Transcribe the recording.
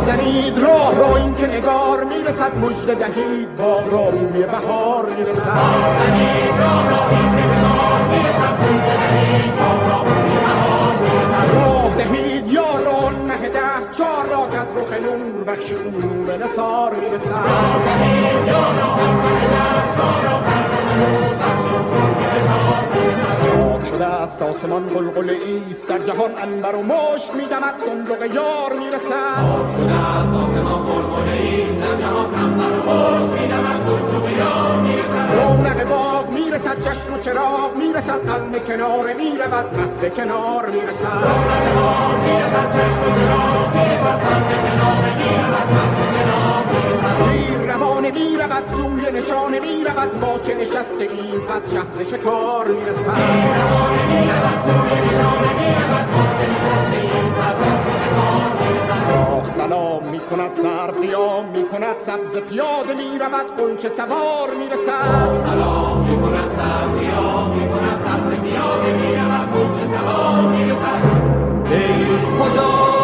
بزنید راه را این که نگار میرسد، مژده دهید با راوی بهار میرسد. بزنید راه را این که نگار میرسد، مژده دهید با راوی بهار میرسد. راه دهید یاران مه ده چار را که از رخ نور بخش نور نثار میرسد. راه دهید یاران مه ده چار را که از رخ نور بخش نور نثار میرسد. چاک شده است آسمان قلقل ایست، در جهان عنبر و مشک میدمد صندوق یار میرسد. چاک شده است آسمان قلقل ایست، در جهان عنبر و مشک میدمد صندوق یار میرسد. رونق باغ میرسد چشم و چراغ میرسد، قلم کناره میرود مهد کنار میرسد. رونق باغ میرسد چشم و چراغ میرسد، قلم کناره میرود مهد کنار میرسد. تیر روانه میرود سوی نشانه میرود، ما چه نشسته ایم پس شهر شکار میرسد. روانه میرود سوی نشانه میرود، ما چه نشسته ایم پس شهر شکار میرسد. راه سلام میکند سر قیام میکند، سبز پیاده میرود غنچه سوار میرسد. سلام میکند سر قیام میکند، سبز پیاده میرود غنچه سوار میرسد. ای خدا